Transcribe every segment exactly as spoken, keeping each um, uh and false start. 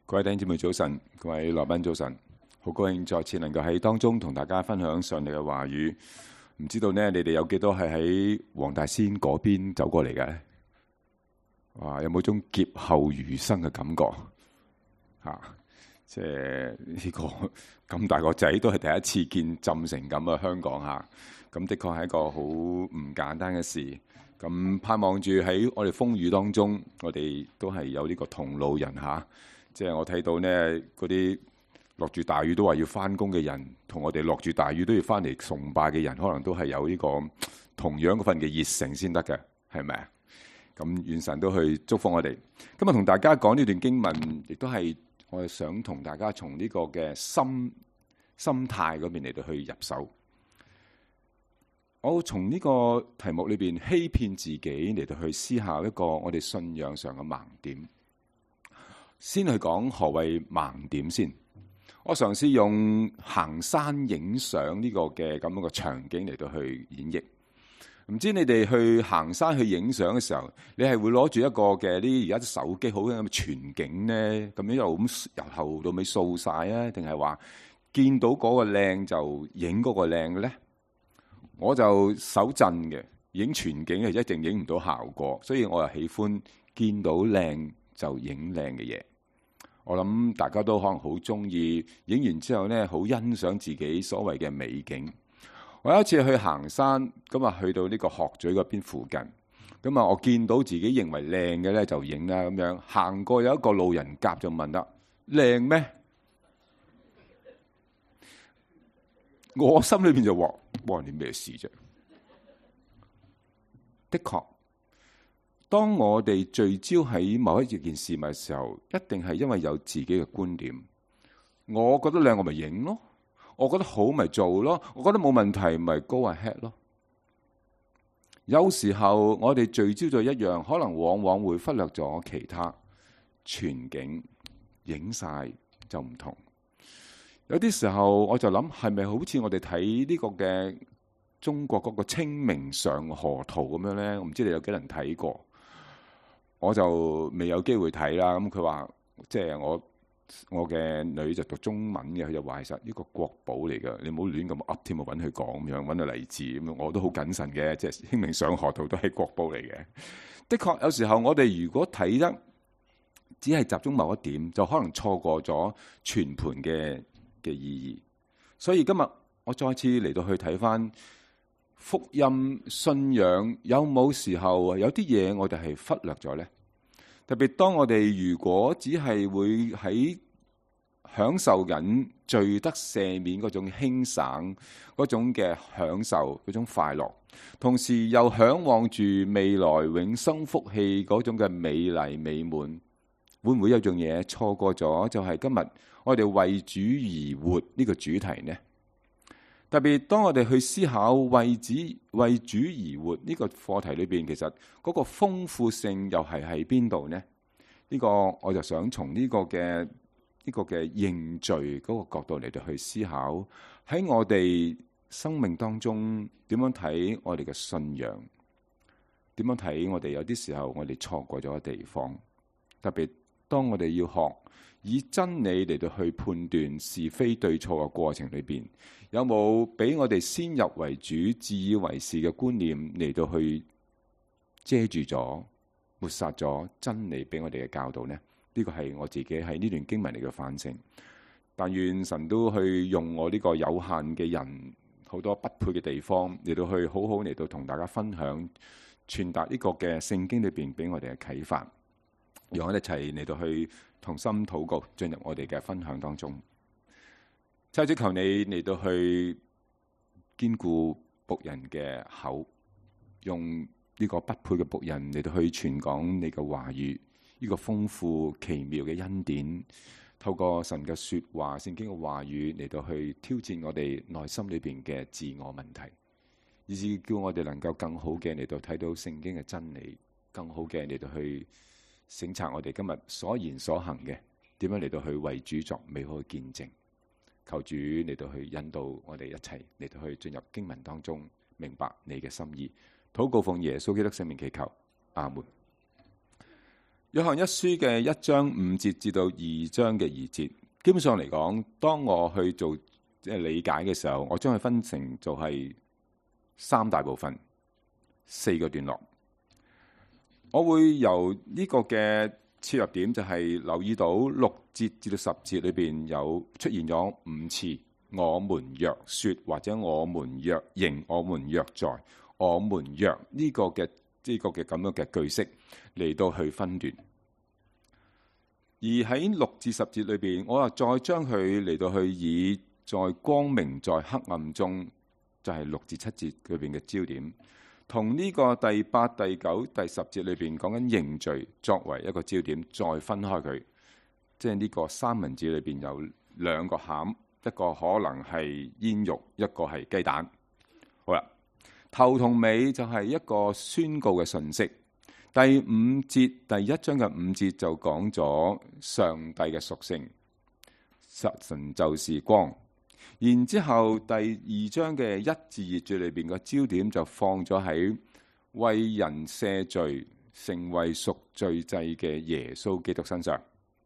各位弟兄姊妹早晨，各位來賓早晨，好高興再次能夠喺當中同大家分享上帝嘅話語。唔知道呢，你哋有幾多係喺黃大仙嗰邊走過嚟嘅？哇，有冇種劫後餘生嘅感覺？嚇、啊，即係呢個咁大個仔都係第一次見浸成咁啊！香港嚇，咁的確係一個好唔簡單嘅事。咁盼望住喺我哋風雨當中，我哋都係有呢個同路人嚇。啊即係我睇到呢嗰啲落住大雨都話要翻工嘅人，同我哋落住大雨都要翻嚟崇拜嘅人，可能都係有呢個同樣嗰份嘅熱誠先得嘅，係咪啊？咁願神都去祝福我哋。今日同大家講呢段經文，亦都係我哋想同大家從呢個嘅心心態嗰邊嚟到去入手。我從呢個題目裏邊欺騙自己嚟到去思考一個我哋信仰上嘅盲點。先去講何謂盲點先。我嘗試用行山影相呢個嘅咁樣嘅場景嚟到去演繹。唔知你哋去行山去影相嘅時候，你係會攞住一個嘅啲而家啲手機好咁嘅全景咧，咁樣又咁由頭到尾掃晒啊？定係話見到嗰個靚就影嗰個靚嘅咧？我就手震嘅，影全景係一定影唔到效果，所以我又喜歡見到靚就影靚嘅嘢。我諗大家都可能好中意影完之後呢，好欣賞自己所謂嘅美景。我有一次去行山，咁啊去到呢個鶴咀嗰邊附近，咁啊我見到自己認為靚嘅呢，就影啦，咁樣行過有一個路人甲就問啦：靚咩？我心裏邊就話：哇，你咩事啫？的確。當我哋聚焦喺某一件事物嘅時候，一定係因為有自己嘅觀點。我覺得靚，我咪影咯；我覺得好，咪做咯；我覺得冇問題，咪 go ahead 咯。有時候我哋聚焦咗一樣，可能往往會忽略咗其他全景，影晒就唔同。有啲時候我就諗，係咪好似我哋睇呢個嘅中國嗰個清明上河圖咁樣呢？我唔知你有幾人睇過。我就未有機會睇啦。咁佢話，即係我我嘅女就讀中文嘅，佢就話其實呢個國寶嚟㗎，你唔好亂咁噏添，我揾佢講咁樣，揾到例子咁樣，我都好謹慎嘅。即係清明上河圖都係國寶嚟嘅。的確有時候我哋如果睇得只係集中某一點，就可能錯過咗全盤嘅嘅意義。所以今日我再次嚟到去睇返福音信仰，有冇時候有啲嘢我哋係忽略咗呢？特別當我哋如果只係會喺享受緊罪得赦免嗰種輕省嗰種嘅享受嗰種快樂，同時又嚮往住未來永生福氣嗰種嘅美麗美滿，會唔會有樣嘢錯過咗？就係今日我哋為主而活呢個主題呢？特別當我哋去思考為主為主而活呢個課題裏邊，其實嗰個豐富性又係喺邊度呢？呢個我就想從呢個嘅呢個嘅認罪嗰個角度嚟到去思考，喺我哋生命當中點樣睇我哋嘅信仰？點樣睇我哋有啲時候我哋錯過咗嘅地方？特別當我哋要學以真理嚟到去判斷是非對錯嘅過程裏邊，有冇俾我哋先入為主、自以為是嘅觀念嚟到去遮住咗、抹殺咗真理俾我哋嘅教導呢？呢個係我自己喺呢段經文嚟嘅反省。但願神都去用我呢個有限嘅人，好多不配嘅地方嚟到去好好嚟到同大家分享，傳達呢個嘅聖經裏邊俾我哋嘅啟發，讓我哋一齊嚟到去同心禱告，進入我哋嘅分享當中。求主求你嚟到去堅固僕人嘅口，用呢個不配嘅僕人嚟到去傳講你嘅話語，呢個豐富奇妙嘅恩典，透過神嘅說話、聖經嘅話語嚟到去挑戰我哋內心裏邊嘅自我問題，以至叫我哋能夠更好嘅嚟到睇到聖經嘅真理，更好嘅嚟到去省察我哋今日所言所行嘅，點樣嚟到去為主作美好嘅見證。求主嚟到去引導我哋一齊嚟到去進入經文當中，明白你嘅心意。禱告奉耶穌基督聖名祈求，阿門。 約翰一書嘅一章五節至到二章嘅二節，基本上嚟講，當我去做即係理解嘅時候，我將佢分成就係三大部分，四個段落。我會由呢個嘅切入點就係留意到六節至到十節裏邊有出現咗五次，我們若說，或者我們若認，我們若在，我們若呢個嘅呢個嘅咁樣嘅句式嚟到去分段。而喺六至十節裏邊，我又再將佢嚟到去以在光明在黑暗中，就係六至七節裏邊嘅焦點，同呢個第八、第九、第十節裏邊講緊認罪作為一個焦點，再分開佢。即係呢個三文治裏邊有兩個餡，一個可能係煙肉，一個係雞蛋。好啦，頭同尾就係一個宣告嘅信息。第五節第一章嘅五節就講咗上帝嘅屬性，神就是光。然之後第二章嘅一至二節裏邊嘅焦點就放咗喺為人赦罪、成為贖罪祭嘅耶穌基督身上。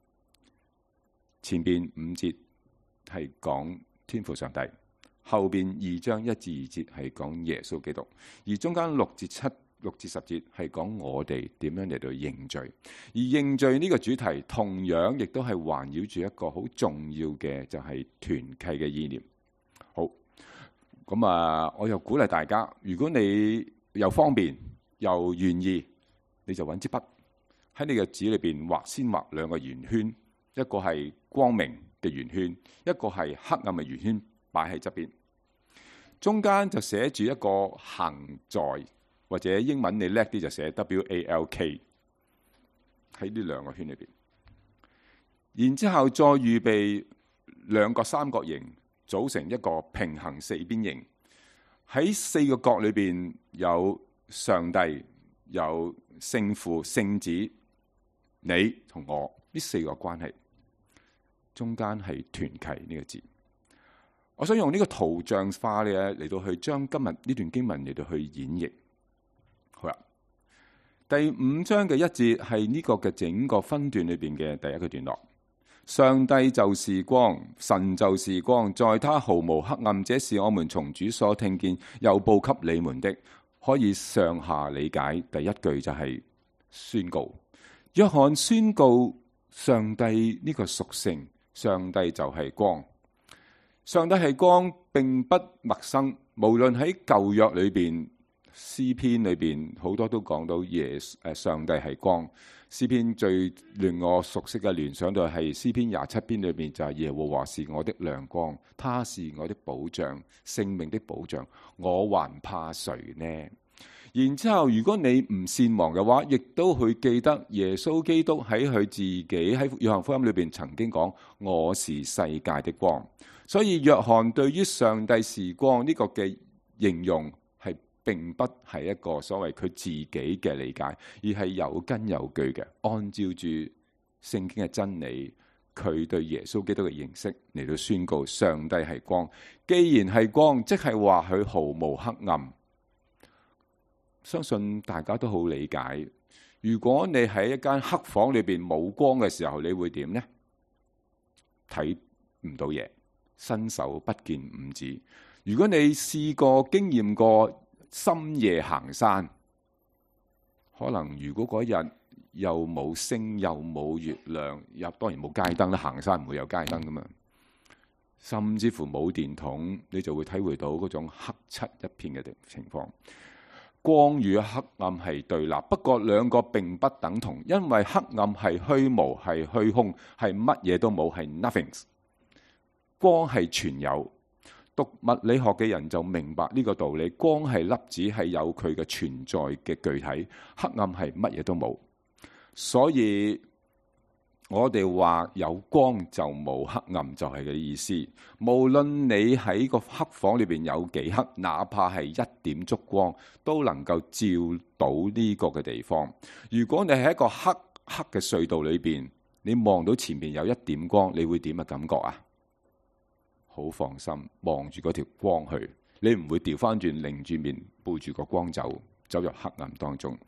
前邊五節係講天父上帝，後邊二章一至二節係講耶穌基督，而中間六至七。六至十節係講我哋點樣嚟到認罪，而認罪呢個主題同樣亦都係環繞住一個好重要嘅，就係團契嘅意念。好，咁啊，我又鼓勵大家，如果你又方便又願意，你就揾支筆喺你嘅紙裏邊畫先畫兩個圓圈，一個係光明嘅圓圈，一個係黑暗嘅圓圈，擺喺側邊，中間就寫住一個行在。或者英文你叻啲就寫 W A L K 喺呢兩個圈裏邊，然之後再預備兩個三角形組成一個平行四邊形。喺四個角裏邊有上帝、有聖父、聖子、你同我呢四個關係，中間係團契呢個字。我想用呢個圖像化嘅嚟到去將今日呢段經文嚟到去演繹。好啦，第五章嘅一節係呢個嘅整個分段裏邊嘅第一個段落。上帝就是光，神就是光，在他毫無黑暗，這是我們從主所聽見又報給你們的。可以上下理解，第一句就係宣告。約翰宣告上帝呢個屬性，上帝就係光。上帝係光並不陌生，無論喺舊約裏邊。詩篇裏邊好多都講到耶誒上帝係光。詩篇最令我熟悉嘅聯想到係詩篇廿七篇裏邊就係耶和華是我的亮光，他是我的保障，性命的保障，我還怕誰呢？然之後如果你唔善忘嘅話，亦都去記得耶穌基督喺佢自己喺約翰福音裏邊曾經講我是世界的光。所以約翰對於上帝是光呢個嘅形容並不係一個所謂佢自己嘅理解，而係有根有據嘅，按照住聖經嘅真理，佢對耶穌基督嘅認識嚟到宣告上帝係光。既然係光，即係話佢毫無黑暗。相信大家都好理解。如果你喺一間黑房裏邊冇光嘅時候，你會點呢？睇唔到嘢，伸手不見五指。如果你試過經驗過深夜行山，可能如果嗰日又冇星又冇月亮，又當然冇街燈啦，行山唔會有街燈噶嘛，甚至乎冇電筒，你就會體會到嗰種黑漆一片嘅情況。光與黑暗係對立，不過兩個並不等同，因為黑暗係虛無，係虛空，係乜嘢都冇，係 nothing。光係全有。讀物理學嘅人就明白呢個道理，光係粒子，係有佢嘅存在嘅具體，黑暗係乜嘢都冇。所以我哋話有光就冇黑暗，就係嘅意思。無論你喺個黑房裏邊有幾黑，哪怕係一點燭光，都能夠照到呢個嘅地方。如果你喺一個黑黑嘅隧道裏邊，你望到前面有一點光，你會點嘅感覺啊？好放心，望住嗰條光去，你唔會調翻轉，擰住面背住個光走，走入黑暗當中。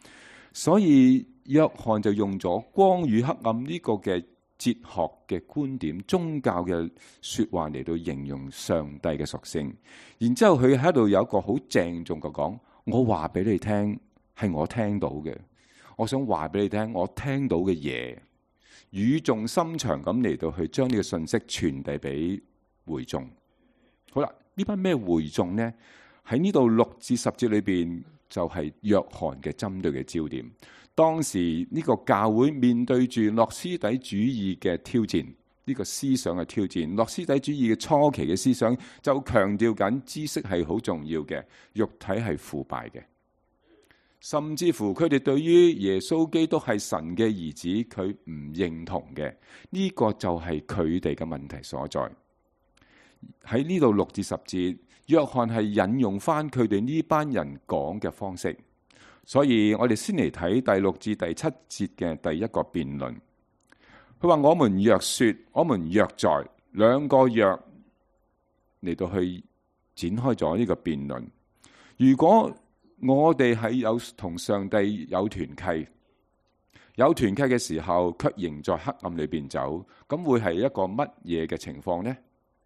所以約翰就用咗光與黑暗呢個嘅哲學嘅觀點、宗教嘅說話嚟到形容上帝嘅屬性。然之後佢喺度有一個好鄭重嘅講：我話俾你聽，係我聽到嘅。我想話俾你聽，我聽到嘅嘢，語重心長咁嚟到去將呢個信息傳遞俾會眾。好啦，呢班咩會眾呢？喺呢度六至十節裏邊就係約翰嘅針對嘅焦點。當時呢個教會面對住諾斯底主義嘅挑戰，呢個思想嘅挑戰。諾斯底主義嘅初期嘅思想就強調緊知識係好重要嘅，肉體係腐敗嘅。甚至乎佢哋對於耶穌基督係神嘅兒子，佢唔認同嘅，呢個就係佢哋嘅問題所在。喺呢度六至十節，約翰係引用翻佢哋呢班人講嘅方式，所以我哋先嚟睇第六至第七節嘅第一個辯論。佢話：我們若說，我們若在，兩個若嚟到去展開咗呢個辯論。如果我哋係有同上帝有團契，有團契嘅時候，卻仍在黑暗裏邊走，咁會係一個乜嘢嘅情況呢？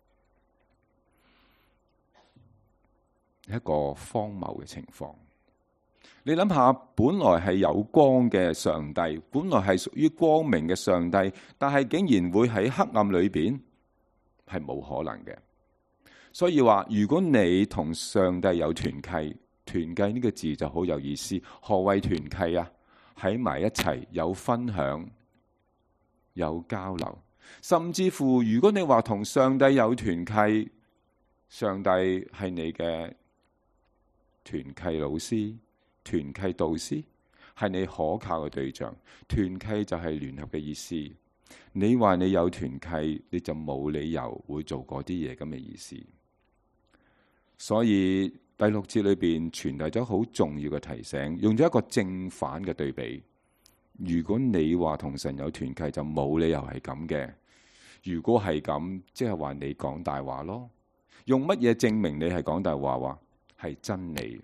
一個荒謬嘅情況。你諗下，本來係有光嘅上帝，本來係屬於光明嘅上帝，但係竟然會喺黑暗裏邊，係冇可能嘅。所以話，如果你同上帝有團契，團契呢個字就好有意思。何謂團契啊？喺埋一齊，有分享，有交流，甚至乎如果你話同上帝有團契，上帝係你嘅團契老師、團契導師，係你可靠嘅對象。團契就係聯合嘅意思。你話你有團契，你就冇理由會做嗰啲嘢咁嘅意思。所以第六節裏邊傳遞咗好重要嘅提醒，用咗一個正反嘅對比。如果你話同神有團契，就冇理由係咁嘅。如果係咁，即係話你講大話咯。用乜嘢證明你係講大話？話係真理，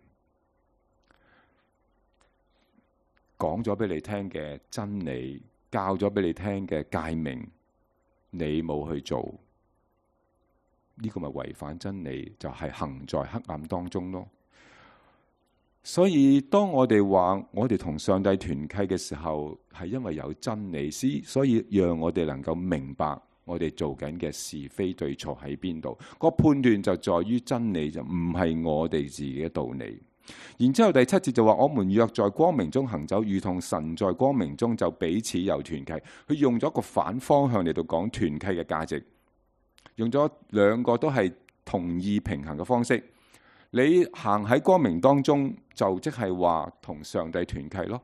講咗俾你聽嘅真理，教咗俾你聽嘅誡命，你冇去做。呢個咪違反真理，就係行在黑暗當中咯。所以當我哋話我哋同上帝團契嘅時候，係因為有真理，所以讓我哋能夠明白我哋做緊嘅是非對錯喺邊度。個判斷就在於真理，就唔係我哋自己嘅道理。然之後第七節就話：我們若在光明中行走，如同神在光明中，就彼此有團契。佢用咗一個反方向嚟到講團契嘅價值。用咗兩個都係同義平衡嘅方式，你行喺光明當中，就即係話同上帝團契咯。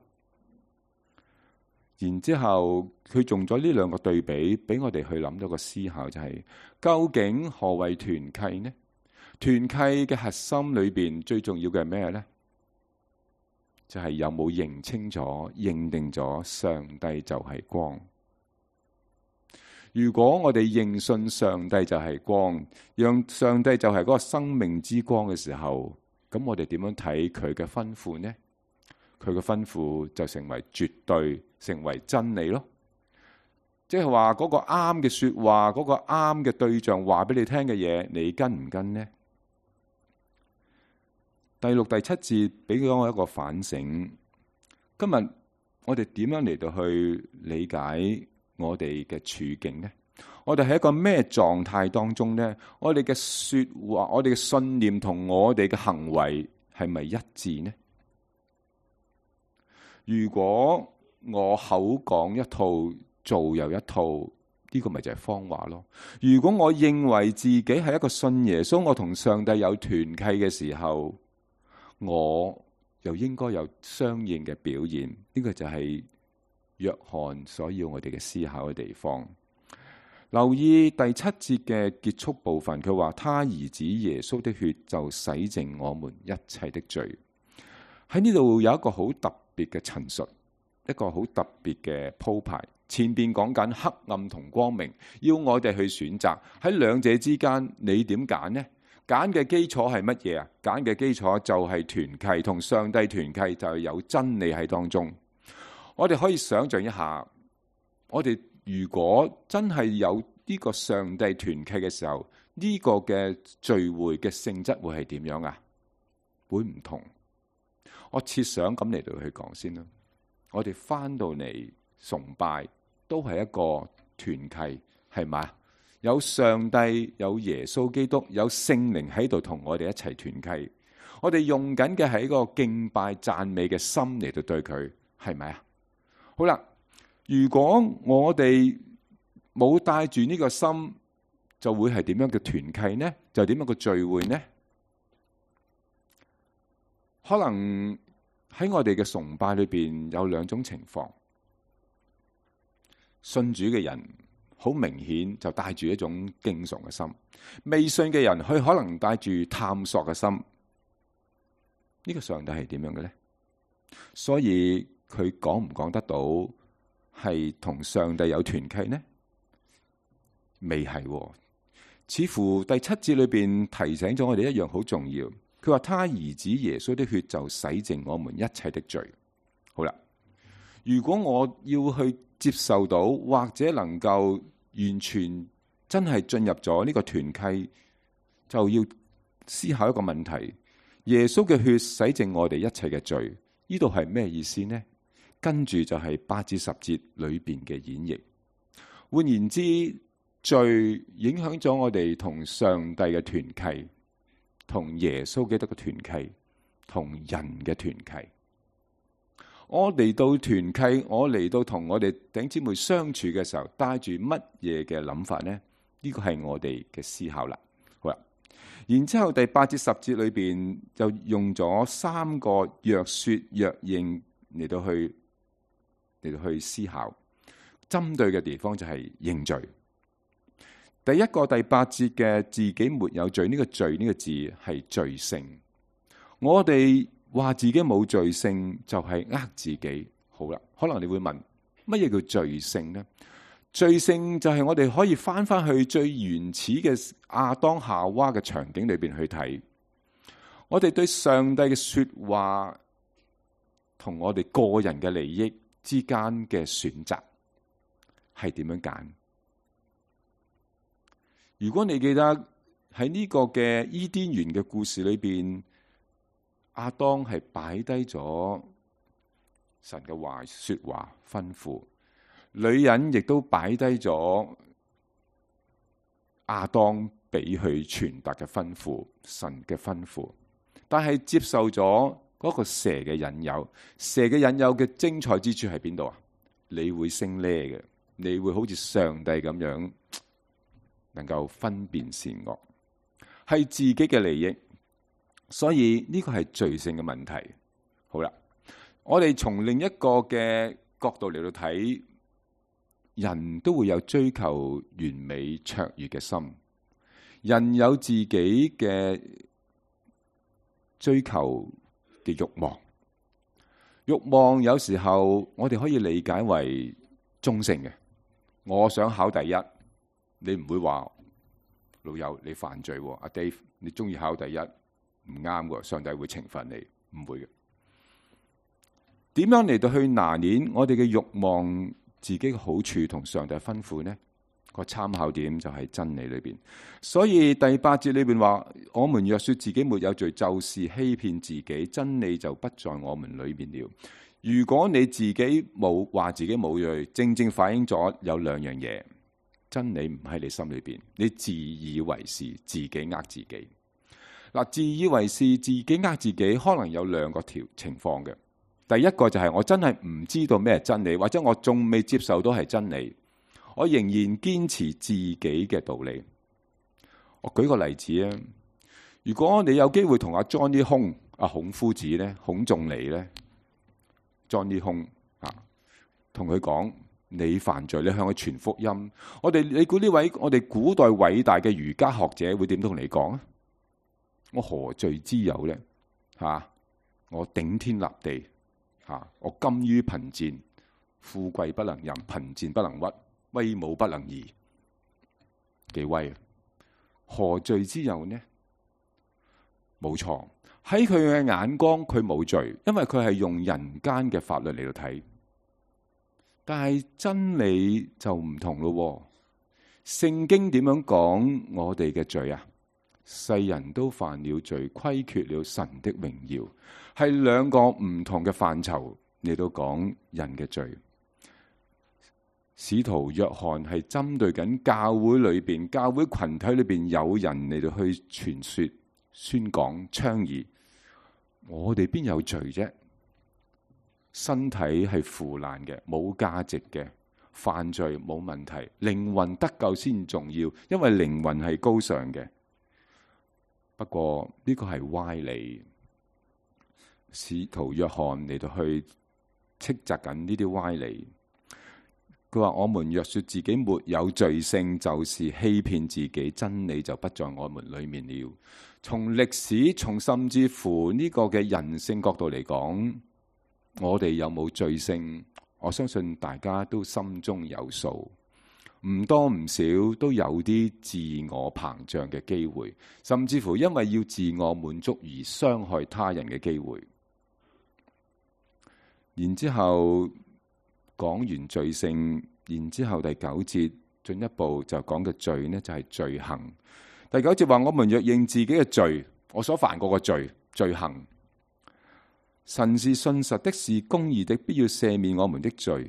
然之後佢用咗呢兩個對比，俾我哋去諗到個思考，就係究竟何謂團契呢？團契嘅核心裏邊最重要嘅係咩呢？就係有冇認清楚、認定咗上帝就係光。如果我哋認信上帝就係光，讓上帝就係嗰個生命之光嘅時候，咁我哋點樣睇佢嘅吩咐呢？佢嘅吩咐就成為絕對，成為真理咯。即係話嗰個啱嘅說話，嗰個啱嘅對象話俾你聽嘅嘢，你跟唔跟呢？第六、第七節俾咗我一個反省。今日我哋點樣嚟到去理解我哋嘅處境呢？我哋喺一個咩狀態當中呢？我哋嘅說話，我哋嘅信念同我哋嘅行為係咪一致呢？如果我口講一套，做又一套，呢個咪就係謊話咯。如果我認為自己係一個信耶穌，我同上帝有團契嘅時候，我又應該有相應嘅表現。呢個就係約翰所要我哋嘅思考嘅地方。留意第七節嘅結束部分，佢話他兒子耶穌的血就洗淨我們一切的罪。喺呢度有一個好特別嘅陳述，一個好特別嘅鋪排。前邊講緊黑暗同光明，要我哋去選擇喺兩者之間，你點揀呢？揀嘅基礎係乜嘢啊？揀嘅基礎就係團契，同上帝團契就係有真理喺當中。 我哋可以想象一下，我哋如果真係有呢個上帝團契嘅時候，呢個嘅聚會嘅性質會係點樣啊？會唔同。我設想咁嚟到去講先啦。我哋翻到嚟崇拜都係一個團契，係咪？有上帝，有耶穌基督，有聖靈喺度同我哋一齊團契。我哋用緊嘅係一個敬拜讚美嘅心嚟到對佢，係咪啊？好啦，如果我哋冇帶住呢個心，就會係點樣嘅團契呢？就點樣嘅聚會呢？可能喺我哋嘅崇拜裏邊有兩種情況。信主嘅人好明顯就帶住一種敬崇嘅心，未信嘅人佢可能帶住探索嘅心。呢個上帝係點樣嘅呢？所以佢講唔講得到係同上帝有團契呢？未係喎。似乎第七節裏邊提醒咗我哋一樣好重要。佢話他兒子耶穌的血就洗淨我們一切的罪。好啦，如果我要去接受到或者能夠完全真係進入咗呢個團契，就要思考一個問題：耶穌嘅血洗淨我哋一切嘅罪，呢度係咩意思呢？跟住就係八至十節裏邊嘅演繹。換言之，罪影響咗我哋同上帝嘅團契，同耶穌基督嘅團契，同人嘅團契。我嚟到團契，我嚟到同我哋弟兄姊妹相處嘅時候，帶住乜嘢嘅諗法呢？呢個係我哋嘅思考啦。好啦，然之後第八至十節裏邊就用咗三個若說若認嚟到去嚟到去思考，針對嘅地方就係認罪。第一個第八節嘅自己沒有罪，呢個罪呢個字係罪性。我哋話自己冇罪性就係呃自己。好啦，可能你會問乜嘢叫罪性呢？罪性就係我哋可以翻翻去最原始嘅亞當夏娃嘅場景裏邊去睇，我哋對上帝嘅說話同我哋個人嘅利益之間嘅選擇係點樣揀？如果你記得喺呢個嘅伊甸園嘅故事裏邊，亞當係擺低咗神嘅話說話吩咐，女人亦都擺低咗亞當俾佢傳達嘅吩咐，神嘅吩咐，但係接受咗嗰個蛇嘅引誘。蛇嘅引誘嘅精彩之處喺邊度啊？你會升呢嘅，你會好似上帝咁樣，能夠分辨善惡，係自己嘅利益，所以呢個係罪性嘅問題。好啦，我哋從另一個嘅角度嚟到睇，人都會有追求完美卓越嘅心，人有自己嘅追求嘅慾望，慾望有時候我哋可以理解為中性嘅。我想考第一，你唔會話老友你犯罪，阿 Dave 你中意考第一唔啱嘅，上帝會懲罰你，唔會嘅。點樣嚟到去拿捏我哋嘅慾望自己嘅好處同上帝吩咐呢？個參考點就係真理裏邊。所以第八節裏邊話：我們若說自己沒有罪，就是欺騙自己，真理就不在我們裏面了。如果你自己冇話自己冇罪，正正反映咗有兩樣嘢。真理唔喺你心裏邊，你自以為是，自己呃自己。嗱，自以為是，自己呃自己，可能有兩個條情況嘅。第一個就係我真係唔知道咩係真理，或者我仲未接受到係真理，我仍然堅持自己嘅道理。我舉個例子啊，如果你有機會同阿 Johnny 孔阿孔夫子咧、孔仲尼咧、Johnny 孔啊，同佢講。你犯罪，你向佢傳福音。我哋你估呢位我哋古代偉大嘅儒家學者會點同你講啊？我何罪之有呢？吓、啊，我頂天立地，吓、啊，我甘於貧賤，富貴不能淫，貧賤不能屈，威武不能移，幾威啊？何罪之有呢？冇錯，喺佢嘅眼光，佢冇罪，因為佢係用人間嘅法律嚟到睇。 但係真理就唔同咯。聖經點樣講我哋嘅罪啊？世人都犯了罪，虧缺了神的榮耀，係兩個唔同嘅範疇嚟到講人嘅罪。使徒約翰係針對緊教會裏邊、教會群體裏邊有人嚟到去傳說、宣講、倡議，我哋邊有罪啫？身體係腐爛嘅，冇價值嘅，犯罪冇問題，靈魂得救先重要，因為靈魂係高尚嘅。不過呢個係歪理，使徒約翰嚟到去斥責緊呢啲歪理。佢話：我們若說自己沒有罪性，就是欺騙自己，真理就不在我們裏面了。從歷史，從甚至乎呢個嘅人性角度嚟講，我哋有冇罪性？我相信大家都心中有數，唔多唔少都有啲自我膨脹嘅機會，甚至乎因為要自我滿足而傷害他人嘅機會。然之後講完罪性，然之後第九節進一步就講嘅罪呢，就係罪行。第九節話：我們若認自己嘅罪，我所犯過嘅罪罪行。神是信實的，是公義的，必要赦免我們的罪。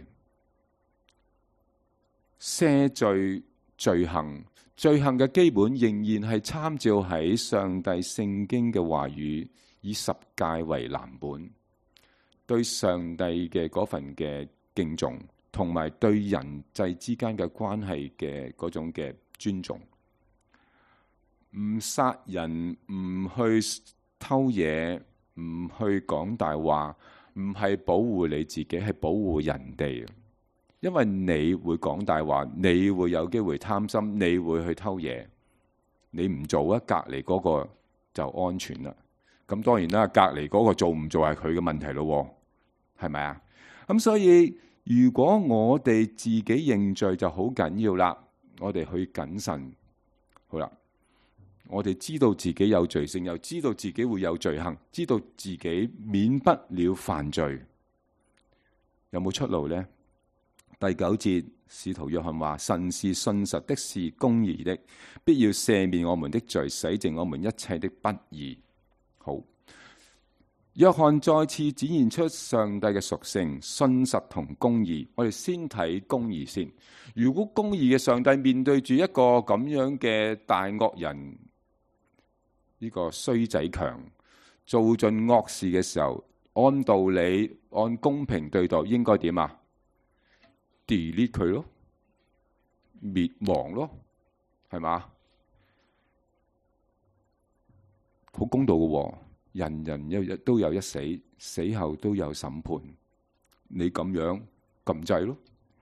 赦罪罪行，罪行嘅基本仍然係參照喺上帝聖經嘅話語，以十誡為藍本，對上帝嘅嗰份嘅敬重，同埋對人際之間嘅關係嘅嗰種嘅尊重。唔殺人，唔去偷嘢，唔去講大話，唔係保護你自己，係保護人哋。因為你會講大話，你會有機會貪心，你會去偷嘢，你唔做啊，隔籬嗰個就安全啦。咁當然啦，隔籬嗰個做唔做係佢嘅問題咯，係咪啊？咁所以如果我哋自己認罪就好緊要啦，我哋去謹慎。好啦。我哋知道自己有罪性，又知道自己會有罪行，知道自己免不了犯罪，有冇出路呢？第九節，使徒約翰話：神是信實的，是公義的，必要赦免我們的罪，洗淨我們一切的不義。好，約翰再次展現出上帝嘅屬性，信實同公義。我哋先睇公義先。如果公義嘅上帝面對住一個咁樣嘅大惡人，呢個衰仔強做盡惡事嘅時候，按道理按公平對待應該點啊？delete 佢咯，滅亡咯，係嘛？好公道嘅喎，人人有都有一死，死後都有審判。你咁樣撳掣咯。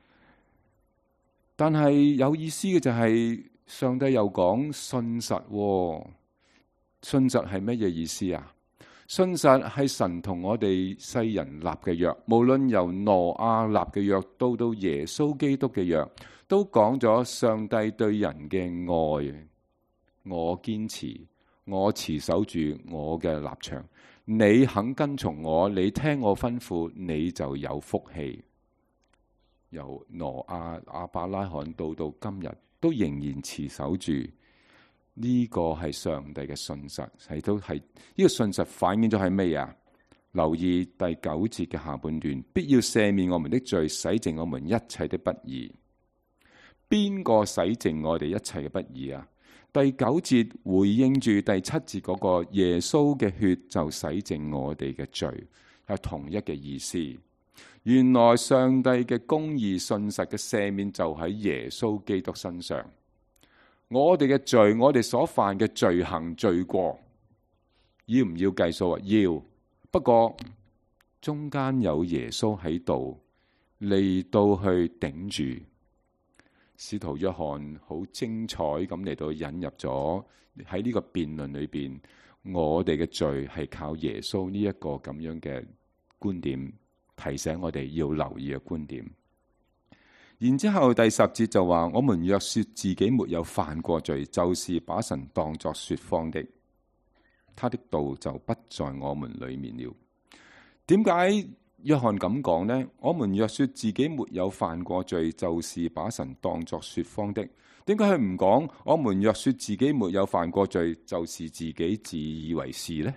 但係有意思嘅就係上帝又講信實喎。信實係乜嘢意思啊？信實係神同我哋世人立嘅約，無論由挪亞立嘅約，到到耶穌基督嘅約，都講咗上帝對人嘅愛。我堅持，我持守住我嘅立場，你肯跟從我，你聽我吩咐，你就有福氣。由挪亞、亞伯拉罕到到今日，都仍然持守住。呢個係上帝嘅信實，係都係呢個信實反映咗係咩啊？留意第九節嘅下半段，必要赦免我們的罪，洗淨我們一切的不義。邊個洗淨我哋一切嘅不義啊？第九節回應住第七節嗰個耶穌嘅血就洗淨我哋嘅罪，係同一嘅意思。原來上帝嘅公義信實嘅赦免就喺耶穌基督身上。我哋嘅罪，我哋所犯嘅罪行罪過，要唔要計數啊？要。不過中間有耶穌喺度嚟到去頂住。使徒約翰好精彩咁嚟到引入咗喺呢個辯論裏邊，我哋嘅罪係靠耶穌呢一個咁樣嘅觀點，提醒我哋要留意嘅觀點。然之後第十節就話：我們若說自己沒有犯過罪，就是把神當作說謊的，他的道就不在我們裏面了。點解約翰咁講呢，我們若說自己沒有犯過罪，就是把神當作說謊的。點解佢唔講我們若說自己沒有犯過罪，就是自己自以為是呢？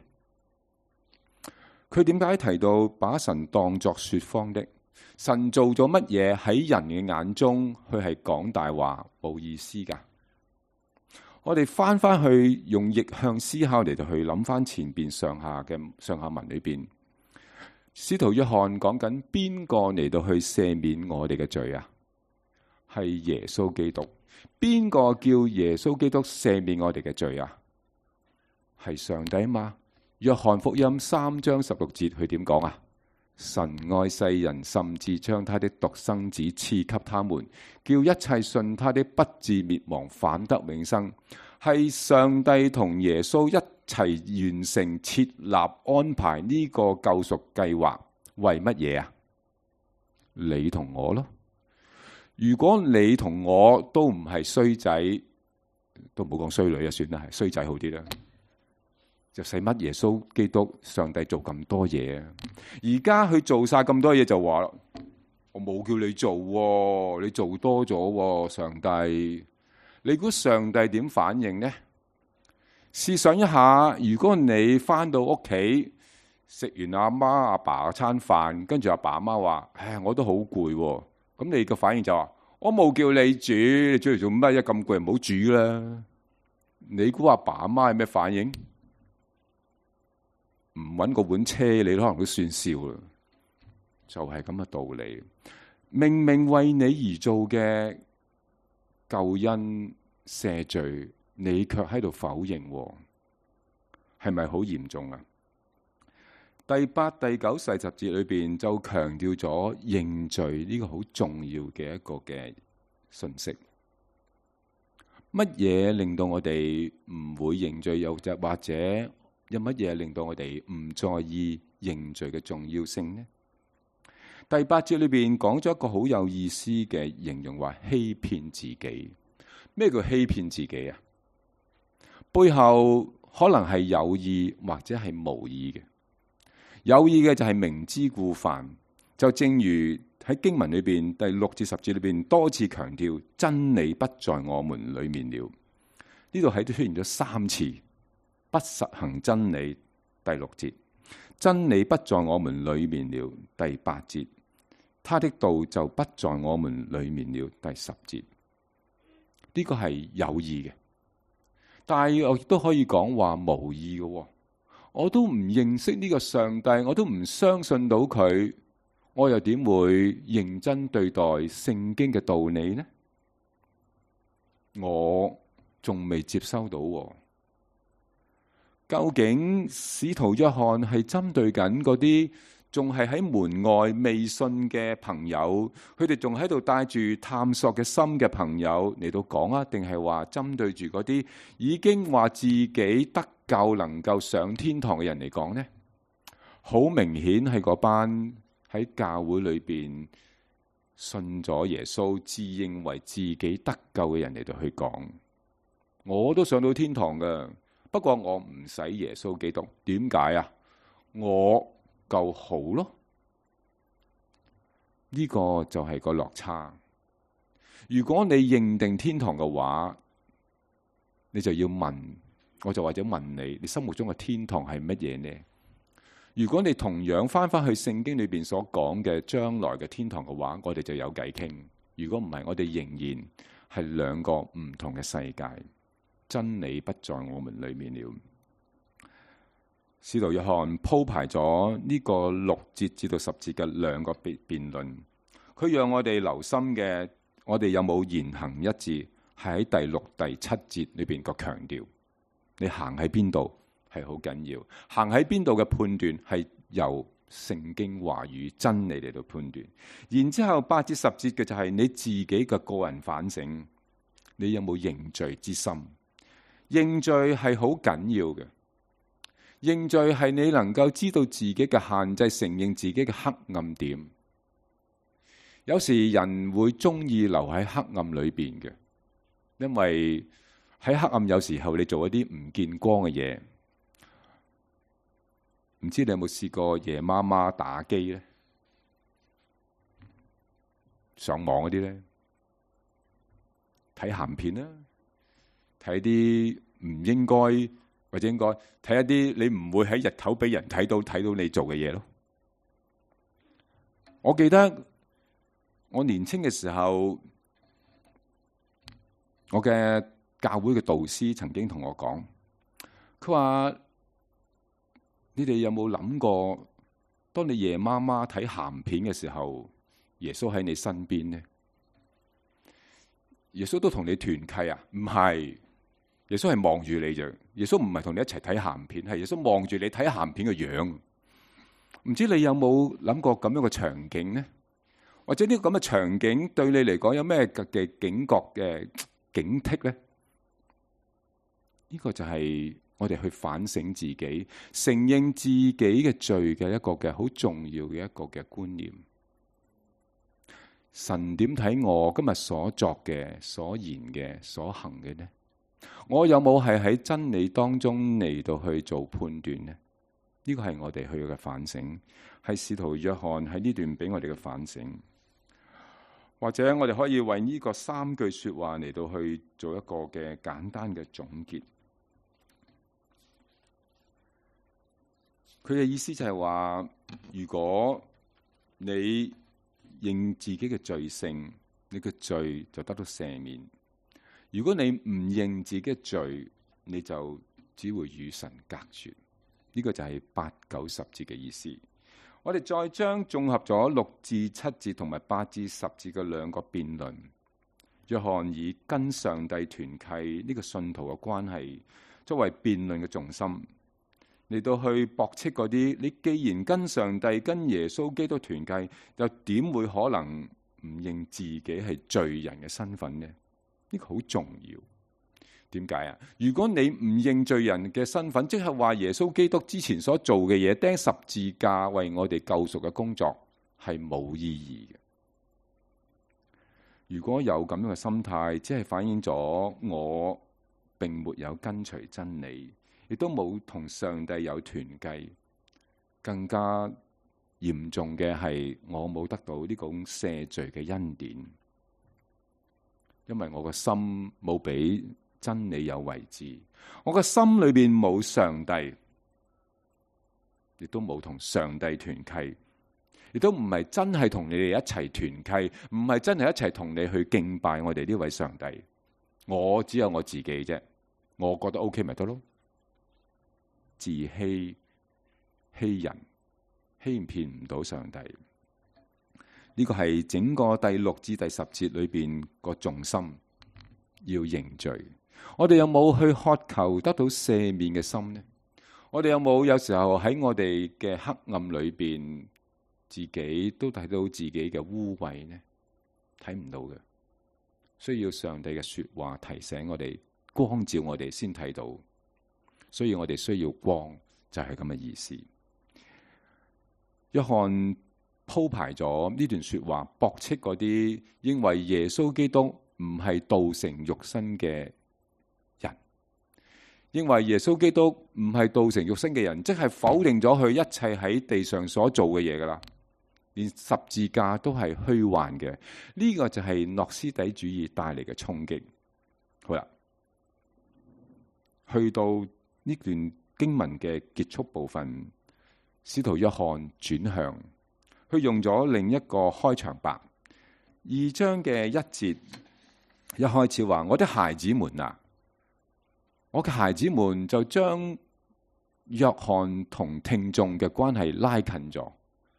佢點解提到把神當作說謊的？神做咗乜嘢喺人嘅眼中，佢係講大話冇意思噶？我哋翻翻去用逆向思考嚟到去諗翻前邊上下嘅上下文裏邊，使徒約翰講緊邊個嚟到去赦免我哋嘅罪啊？係耶穌基督。邊個叫耶穌基督赦免我哋嘅罪啊？係上帝嘛？約翰福音三章十六節，佢點講啊？神愛世人，甚至將他的獨生子賜給他們，叫一切信他的不至滅亡，反得永生。係上帝同耶穌一齊完成設立安排呢個救贖計劃，為乜嘢啊？你同我咯。如果你同我都唔係衰仔，都冇講衰女啊，算啦，係衰仔好啲啦。就使乜耶穌基督上帝做咁多嘢啊？而家佢做晒咁多嘢就話，我冇叫你做喎，你做多咗喎，上帝。你估上帝點反應呢？試想一下，如果你翻到屋企食完阿媽阿爸餐飯，跟住阿爸阿媽話，唉，我都好攰喎。咁你個反應就話，我冇叫你煮，你煮嚟做乜？一咁攰唔好煮啦。你估阿爸阿媽係咩反應？唔搵個碗車你可能都算笑啦。就係咁嘅道理。明明為你而做嘅救恩赦罪，你卻喺度否認，係咪好嚴重啊？第八、第九、四十節裏邊就強調咗認罪呢個好重要嘅一個嘅信息。乜嘢令到我哋唔會認罪？又或者有乜嘢令到我哋唔在意認罪嘅重要性呢？第八節裏邊講咗一個好有意思嘅形容，話欺騙自己。咩叫欺騙自己啊？背後可能係有意或者係無意嘅。有意嘅就係明知故犯，就正如喺經文裏邊第六至十節裏邊多次強調真理不在我們裏面了。呢度喺度出現咗三次，不實行真理，第六節，真理不在我們裏面了，第八節，他的道就不在我們裏面了，第十節。呢個係有意嘅，但係我亦都可以講話無意嘅。我都唔認識呢個上帝，我都唔相信到佢，我又點會認真對待聖經嘅道理呢？我仲未接收到。究竟使徒約翰係針對緊嗰啲仲係喺門外未信嘅朋友，佢哋仲喺度帶住探索嘅心嘅朋友嚟到講啊，定係話針對住嗰啲已經話自己得救能夠上天堂嘅人嚟講呢？好明顯係嗰班喺教會裏邊信咗耶穌，自認為自己得救嘅人嚟到去講，我都上到天堂㗎，不過我唔使耶穌基督。點解啊？我夠好咯。呢個就係個落差。如果你認定天堂嘅話，你就要問，我就或者問你，你心目中嘅天堂係乜嘢呢？如果你同樣翻翻去聖經裏邊所講嘅將來嘅天堂嘅話，我哋就有偈傾。如果唔係，我哋仍然係兩個唔同嘅世界。真理不在我們裏面了。使徒約翰鋪排咗呢個六節至到十節嘅兩個辯辯論，佢讓我哋留心嘅，我哋有冇言行一致，係喺第六、第七節裏邊個強調。你行喺邊度係好緊要，行喺邊度嘅判斷係由聖經話語真理嚟到判斷。然之後八至十節嘅就係你自己嘅個人反省，你有冇認罪之心？認罪係好緊要嘅。認罪係你能夠知道自己嘅限制，承認自己嘅黑暗點。有時人會中意留喺黑暗裏邊嘅，因為喺黑暗有時候你做一啲唔見光嘅嘢。唔知你有冇試過夜媽媽打機呢？ 上網嗰啲咧，睇鹹片啦，睇啲唔應該或者應該睇一啲你唔會喺日頭俾人睇到睇到你做嘅嘢咯。我記得我年輕嘅時候，我嘅教會嘅導師曾經同我講，佢話：你哋有冇諗過，當你夜媽媽睇鹹片嘅時候，耶穌喺你身邊呢？耶穌都同你團契啊？唔係，耶穌係望住你啫。耶穌唔係同你一齊睇鹹片，係耶穌望住你睇鹹片嘅樣。唔知你有冇諗過咁樣嘅場景呢？或者呢個咁嘅場景對你嚟講有咩嘅警覺嘅警惕呢？呢個就係我哋去反省自己、承認自己嘅罪嘅一個嘅好重要嘅一個嘅觀念。神點睇我今日所作嘅、所言嘅、所行嘅呢？我有冇係喺真理當中嚟到去做判斷呢？呢個係我哋去嘅反省，係使徒約翰喺呢段俾我哋嘅反省。或者我哋可以為呢個三句說話嚟到去做一個嘅簡單嘅總結。佢嘅意思就係話，如果你認自己嘅罪性，你嘅罪就得到赦免；如果你唔認自己嘅罪，你就只會與神隔絕。呢個就係八九十節嘅意思。我哋再將綜合咗六至七節同埋八至十節嘅兩個辯論，約翰以跟上帝團契呢個信徒嘅關係作為辯論嘅重心，嚟到去駁斥嗰啲你既然跟上帝、跟耶穌基督團契，又點會可能唔認自己係罪人嘅身份呢？呢個好重要。點解啊？如果你唔認罪人嘅身份，即係話耶穌基督之前所做嘅嘢，釘十字架為我哋救贖嘅工作係冇意義嘅。如果有咁樣嘅心態，只係反映咗我並沒有跟隨真理，亦都冇同上帝有團契。更加嚴重嘅係我冇得到呢種赦罪嘅恩典，因為我個心冇俾真理有位置，我個心裏邊冇上帝，亦都冇同上帝團契，亦都唔係真係同你哋一齊團契，唔係真係一齊同你去敬拜我哋呢位上帝。我只有我自己啫，我覺得 OK 咪得咯。自欺欺人，欺騙唔到上帝。呢個係整個第六至第十節裏邊個重心，要認罪。我哋有冇去渴求得到赦免嘅心呢？我哋有冇有時候喺我哋嘅黑暗裏邊，自己都睇到自己嘅污穢呢？睇唔到嘅，需要上帝嘅說話提醒我哋，光照我哋先睇到。所以我哋需要光，就係咁嘅意思。約翰鋪排咗呢段說話，駁斥嗰啲認為耶穌基督唔係道成肉身嘅人，認為耶穌基督唔係道成肉身嘅人，即係否定咗佢一切喺地上所做嘅嘢噶啦，連十字架都係虛幻嘅。呢、這個就係諾斯底主義帶嚟嘅衝擊。好啦，去到呢段經文嘅結束部分，使徒約翰轉向，佢用咗另一個開場白。二章嘅一節一開始話：我的孩子們啊，我嘅孩子們，就將約翰同聽眾嘅關係拉近咗，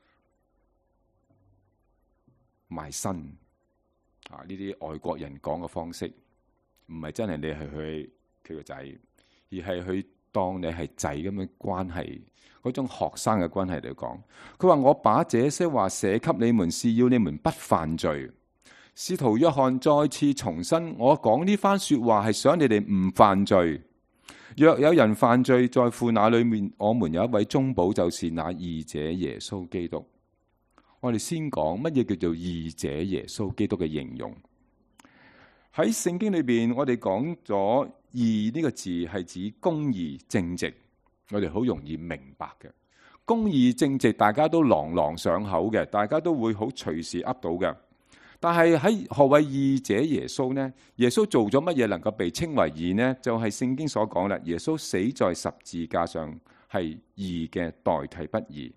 埋身啊！呢啲外國人講嘅方式，唔係真係你係佢佢個仔，而係佢當你係仔咁嘅關係，嗰種學生嘅關係嚟講。佢話：我把這些話寫給你們，是要你們不犯罪。使徒約翰再次重申，我講呢番說話係想你哋唔犯罪。若有人犯罪，在父那裏面，我們有一位中保，就是那義者耶穌基督。我哋先講乜嘢叫做義者耶穌基督嘅形容。喺聖經裏邊，我哋講咗義呢個字係指公義正直，我哋好容易明白嘅。公義正直大家都朗朗上口嘅，大家都會好隨時噏到嘅。 但係喺何謂義者耶穌呢？耶穌做咗乜嘢能夠被稱為義呢？就係聖經所講啦。耶穌死在十字架上係義嘅代替不義。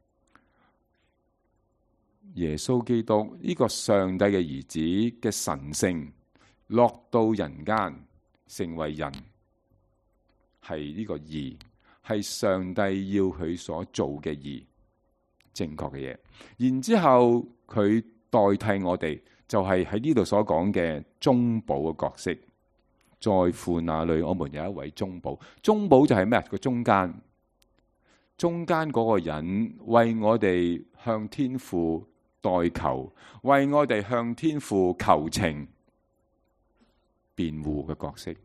耶穌基督呢個上帝嘅兒子嘅神性落到人間成為人，係呢個義，係上帝要佢所做嘅義，正確嘅嘢。然之後佢代替我哋，就係喺呢度所講嘅中保嘅角色。在父那裏，我們有一位中保。中保就係咩？個中間，中間嗰個人為我哋向天父代求，為我哋向天父求情、辯護嘅角色。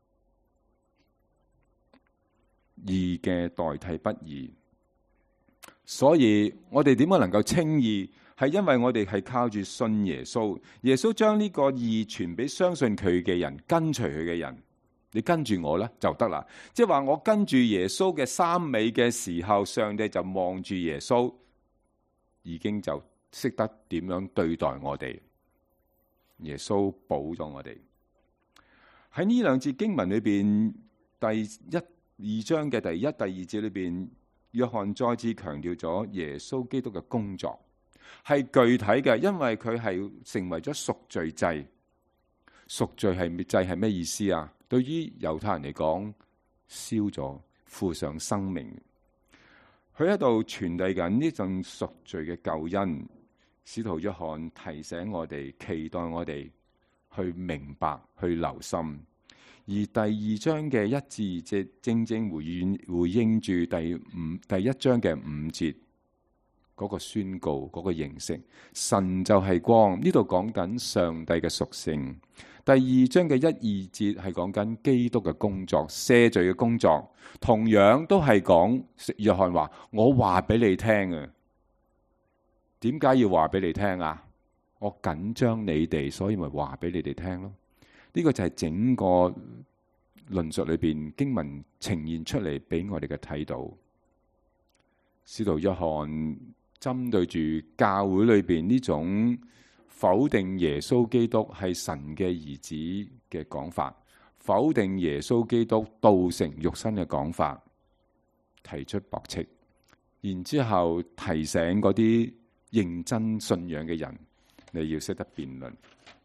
義嘅代替不義，所以我哋點樣能夠稱義？係因為我哋係靠住信耶穌，耶穌將呢個義傳俾相信佢嘅人，跟隨佢嘅人。你跟住我咧就得啦。即係話我跟住耶穌嘅三尾嘅時候，上帝就望住耶穌，已經就識得點樣對待我哋。耶穌保咗我哋。喺呢兩節經文裏邊，第一二章嘅第一、第二節裏邊，約翰再次強調咗耶穌基督嘅工作。係具體嘅，因為佢係成為咗贖罪祭。贖罪係祭係咩意思啊？對於猶太人嚟講，燒咗，付上生命。佢喺度傳遞緊呢種贖罪嘅救恩。使徒約翰提醒我哋，期待我哋去明白、去留心。而第二章嘅一至即正正回應回應住第五第一章嘅五節。嗰個宣告，嗰個認識，神就係光。呢度講緊上帝嘅屬性。第二章嘅一二節係講緊基督嘅工作，赦罪嘅工作，同樣都係講約翰話：我話俾你聽啊，點解要話俾你聽啊？我緊張你哋，所以咪話俾你哋聽咯。呢個就係整個論述裏邊經文呈現出嚟俾我哋嘅睇到。使徒約翰針對住教會裏邊呢種否定耶穌基督係神嘅兒子嘅講法，否定耶穌基督道成肉身嘅講法，提出駁斥，然之後提醒嗰啲認真信仰嘅人，你要識得辯論。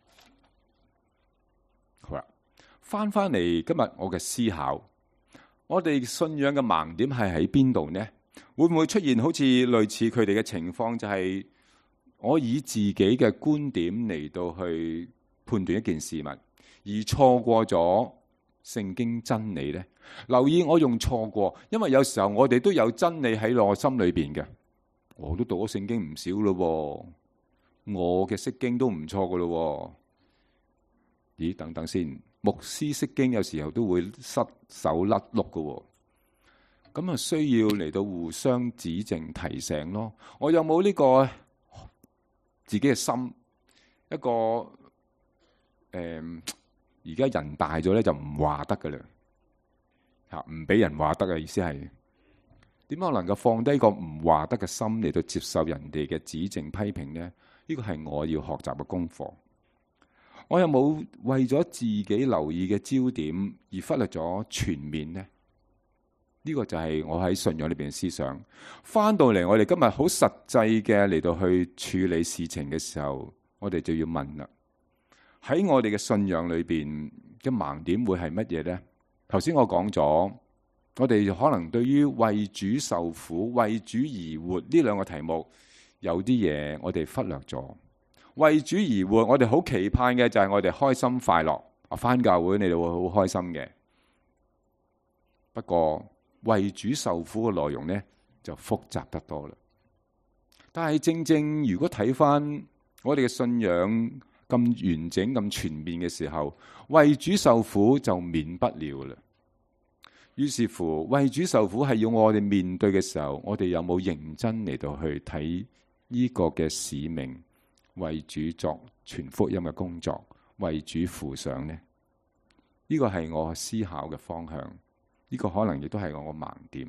好啦，翻翻嚟今日我嘅思考，我哋信仰嘅盲點係喺邊度呢？會唔會出現好似類似佢哋嘅情況，就係我以自己嘅觀點嚟到去判斷一件事物，而錯過咗聖經真理呢？留意我用錯過，因為有時候我哋都有真理喺內心裏邊嘅。我都讀咗聖經唔少咯，我嘅釋經都唔錯噶咯。咦？等等先，牧師釋經有時候都會失手甩碌噶。咁啊，需要嚟到互相指正提醒咯。我有冇呢個自己嘅心？一個誒，而、呃、家人大咗咧，就唔話得噶啦，吓唔俾人話得嘅意思係點樣能夠放低個唔話得嘅心嚟到接受人哋嘅指正批評呢？呢個係我要學習嘅功課。我有冇為咗自己留意嘅焦點而忽略咗全面呢？呢個就係我喺信仰裏邊嘅思想。翻到嚟，我哋今日好實際嘅嚟到去處理事情嘅時候，我哋就要問啦：喺我哋嘅信仰裏邊嘅盲點會係乜嘢呢？頭先我講咗，我哋可能對於為主受苦、為主而活呢兩個題目，有啲嘢我哋忽略咗。為主而活，我哋好期盼嘅就係我哋開心快樂。啊，翻教會你哋會好開心嘅。不過，為主受苦嘅內容呢，就複雜得多啦。但係正正如果睇翻我哋嘅信仰咁完整、咁全面嘅時候，為主受苦就免不了啦。於是乎，為主受苦係要我哋面對嘅時候，我哋有冇認真嚟到去睇呢個嘅使命，為主作傳福音嘅工作，為主付上呢？呢個係我思考嘅方向。呢個可能亦都係我個盲點。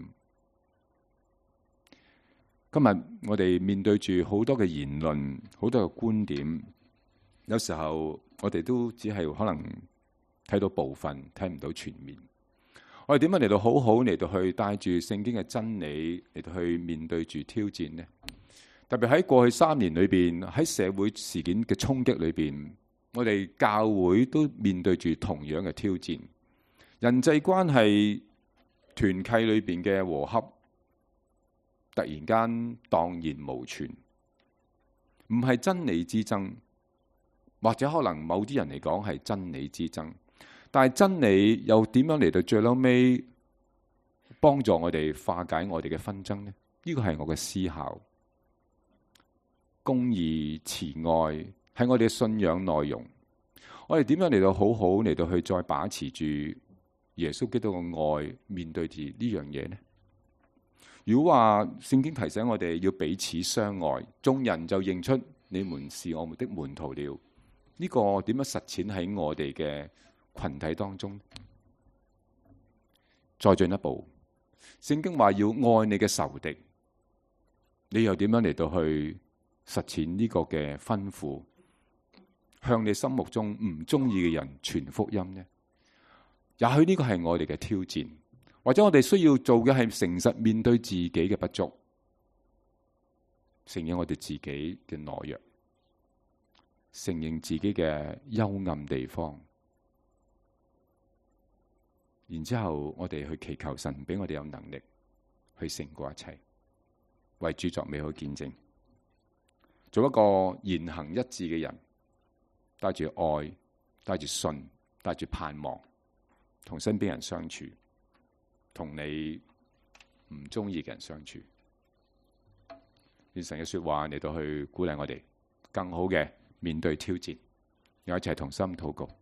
今日我哋面對住好多嘅言論，好多嘅觀點， 有時候我哋都只係可能睇到部分，睇唔到全面。我哋點樣嚟到好好嚟到去帶住聖經嘅真理嚟到去面對住挑戰呢？特別喺過去三年裏邊，喺社會事件嘅衝擊裏邊，我哋教會都面對住同樣嘅挑戰。人際關係、團契裏邊嘅和洽，突然間蕩然無存，唔係真理之爭，或者可能某啲人嚟講係真理之爭，但係真理又點樣嚟到最後尾幫助我哋化解我哋嘅紛爭呢？呢個係我嘅思考。公義、慈愛係我哋嘅信仰內容。我哋點樣嚟到好好嚟到去再把持住耶穌基督嘅愛，面對住呢樣嘢呢？如果話聖經提醒我哋要彼此相愛，眾人就認出你們是我們的門徒了。呢個點樣實踐喺我哋嘅群體當中？再進一步，聖經話要愛你嘅仇敵，你又點樣嚟到去實踐呢個嘅吩咐，向你心目中唔中意嘅人傳福音呢？也許呢個係我哋嘅挑戰，或者我哋需要做嘅係誠實面對自己嘅不足，承認我哋自己嘅懦弱，承認自己嘅幽暗地方，然之後我哋去祈求神俾我哋有能力去勝過一切，為主作美好見證，做一個言行一致嘅人，帶住愛，帶住信，帶住盼望，同身邊人相處，同你唔中意嘅人相處。願神嘅說話嚟到去鼓勵我哋，更好嘅面對挑戰，又一齊同心禱告。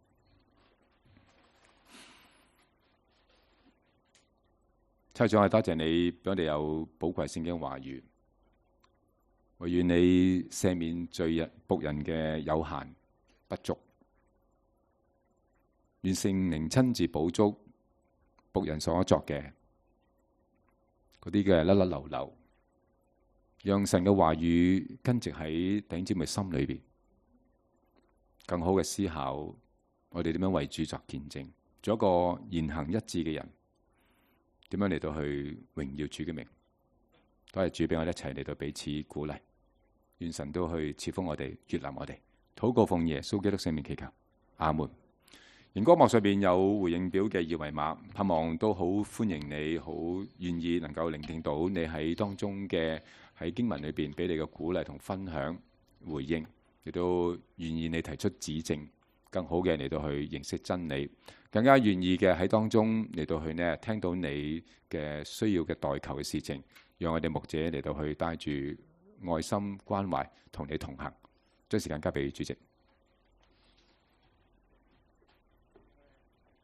親愛的主，我多謝你俾我哋有寶貴聖經話語，惟願你赦免罪人僕人嘅有限不足，願聖靈親自補足僕人所作嘅嗰啲嘅甩甩流流，讓神嘅話語根植喺弟兄姊妹心裏邊，更好嘅思考我哋點樣為主作見證，做一個言行一致嘅人，點樣嚟到去榮耀主嘅名。多謝主俾我哋一齊嚟到彼此鼓勵，願神都去賜福我哋，悅納我哋。禱告奉耶穌基督聖名祈求，阿門。熒光幕上邊有回應表嘅二維碼，盼望都好歡迎你，好願意能夠聆聽到你喺當中嘅喺經文裏邊俾你嘅鼓勵同分享回應，亦都願意你提出指正，更好嘅嚟到去認識真理，更加願意嘅喺當中嚟到去呢聽到你嘅需要嘅代求嘅事情，讓我哋牧者嚟到去帶住愛心關懷同你同行。將時間交俾主席。